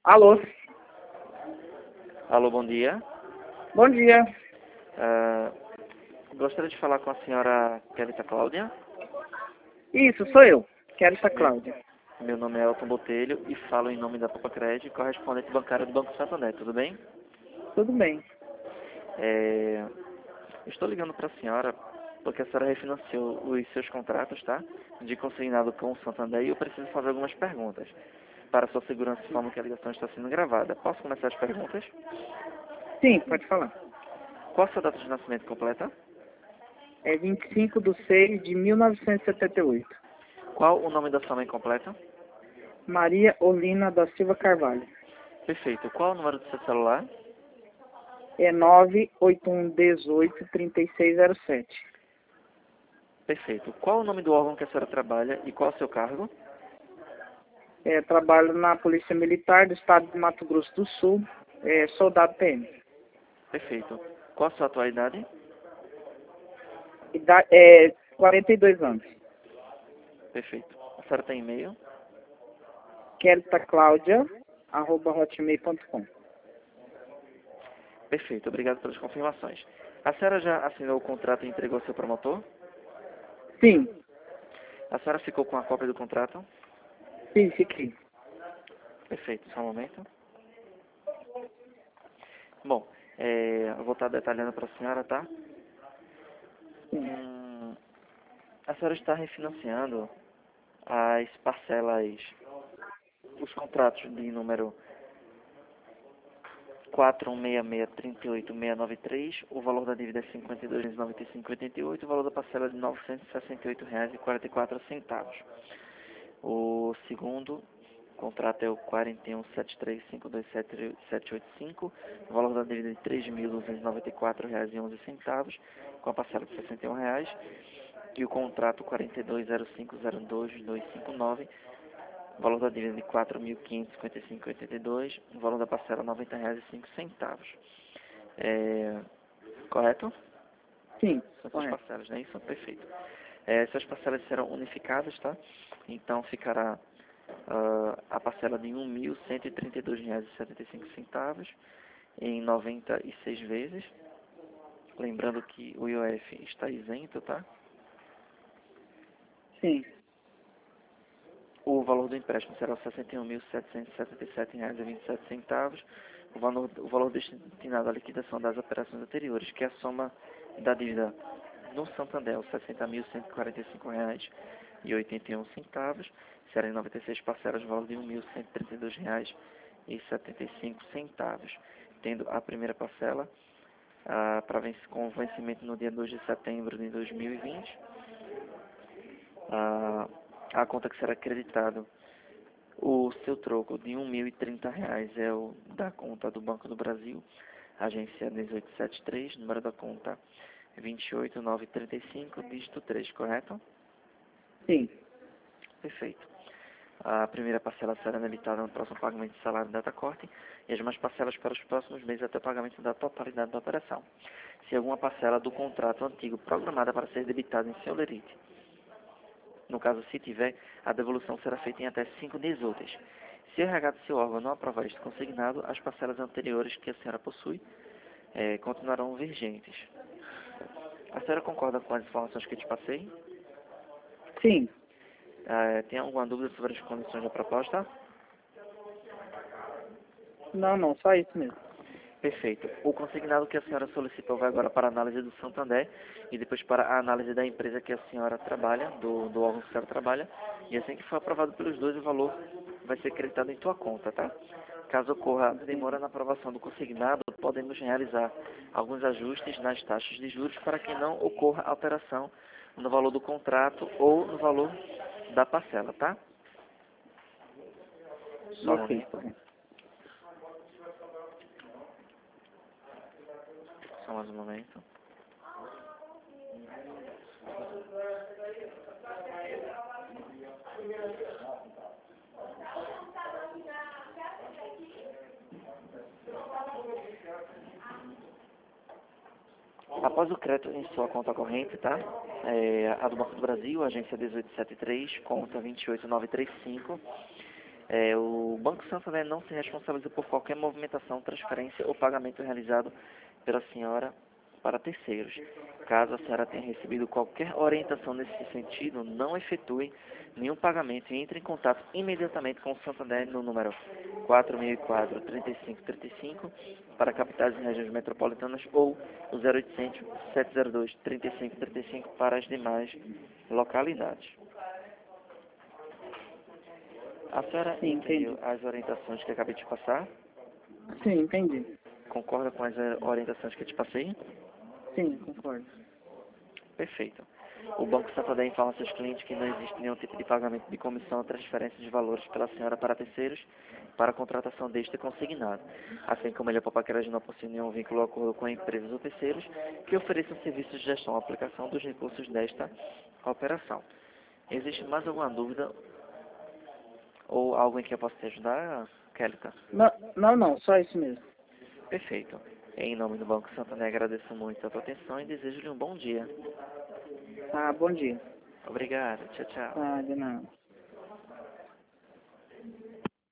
Alô, Alô, bom dia. bom dia. Gostaria de falar com a senhora Kelita Cláudia. Isso, sou eu, Kelita Meu, Cláudia. meu nome é Elton Botelho e falo em nome da Popacred, correspondente bancário do Banco Santander, tudo bem? Tudo bem. Estou ligando para a senhora porque a senhora refinanciou os seus contratos, tá? De consignado com o Santander e eu preciso fazer algumas perguntas. Para sua segurança, informo que a ligação está sendo gravada. Posso começar as perguntas? Sim, pode falar. Qual a sua data de nascimento completa? É 25/6/1978. Qual o nome da sua mãe completa? Maria Olina da Silva Carvalho. Perfeito. Qual o número do seu celular? É 981183607. Perfeito. Qual o nome do órgão que a senhora trabalha e qual o seu cargo? Trabalho na Polícia Militar do Estado de Mato Grosso do Sul. Soldado PM. Perfeito. Qual a sua atualidade? 42 anos. Perfeito. A senhora tem e-mail? kelitaclaudia@hotmail.com. Perfeito. Obrigado pelas confirmações. A senhora já assinou o contrato e entregou ao seu promotor? Sim, A senhora ficou com a cópia do contrato? sim, fiquei. Perfeito. Só um momento. Bom, eu vou estar detalhando para a senhora, tá? Sim. A senhora está refinanciando as parcelas, os contratos de número 416638.693, o valor da dívida é R$ 52.095,88, o valor da parcela é de R$ 968,44. O segundo contrato é o 4173527785, o valor da dívida é de R$ 3.294,11, com a parcela de R$ 61,00, e o contrato 4205022259, o valor da dívida de R$ 4.555,82, o valor da parcela R$ 90,05. Correto? Sim, São essas correto. parcelas, não é isso? Perfeito. Essas parcelas serão unificadas, tá? Então ficará a parcela de R$ 1.132,75 em 96 vezes. Lembrando que o IOF está isento, tá? Sim, O valor do empréstimo será R$ 61.777,27. O valor destinado à liquidação das operações anteriores, que é a soma da dívida no Santander, R$ 60.145,81, será em 96 parcelas, o valor de R$ 1.132,75, tendo a primeira parcela com vencimento no dia 2 de setembro de 2020. A conta que será acreditado o seu troco de R$ 1.030 é o da conta do Banco do Brasil, agência 1873, número da conta 28935, dígito 3, correto? sim. Perfeito. A primeira parcela será debitada no próximo pagamento de salário data corte e as demais parcelas para os próximos meses até o pagamento da totalidade da operação. Se alguma parcela do contrato antigo programada para ser debitada em seu lerite, no caso, se tiver, a devolução será feita em até 5 dias úteis. Se o RH do seu órgão não aprovar este consignado, as parcelas anteriores que a senhora possui continuarão vigentes. A senhora concorda com as informações que eu te passei? Sim. Tem alguma dúvida sobre as condições da proposta? Não, só isso mesmo. Perfeito. O consignado que a senhora solicitou vai agora para a análise do Santander e depois para a análise da empresa que a senhora trabalha, do órgão que a senhora trabalha. E assim que for aprovado pelos dois, o valor vai ser creditado em tua conta, tá? Caso ocorra demora na aprovação do consignado, podemos realizar alguns ajustes nas taxas de juros para que não ocorra alteração no valor do contrato ou no valor da parcela, tá? Só um Ok, momento. tá bom. Só mais um momento. Após o crédito em sua conta corrente, tá? A do Banco do Brasil, agência 1873, conta 28935, O Banco Santander não se responsabiliza por qualquer movimentação, transferência ou pagamento realizado pela senhora para terceiros. Caso a senhora tenha recebido qualquer orientação nesse sentido, não efetue nenhum pagamento e entre em contato imediatamente com o Santander no número 4004-3535 para capitais e regiões metropolitanas ou o 0800-702-3535 para as demais localidades. A senhora Sim, entendeu entendi. as orientações que acabei de passar? Sim, entendi. Concorda com as orientações que eu te passei? Sim, concordo. Perfeito. O Banco Santander informa a seus clientes que não existe nenhum tipo de pagamento de comissão ou transferência de valores pela senhora para terceiros para a contratação deste consignado, assim como ele paqueras não possui nenhum vínculo ou acordo com empresas ou terceiros que ofereçam serviços de gestão ou aplicação dos recursos desta operação. Existe mais alguma dúvida ou algo em que eu possa te ajudar, Kélica? Não, só isso mesmo. Perfeito. Em nome do Banco Santander, agradeço muito a tua atenção e desejo-lhe um bom dia. Tá, bom dia. Obrigado. Tchau, tchau. Tá, de nada.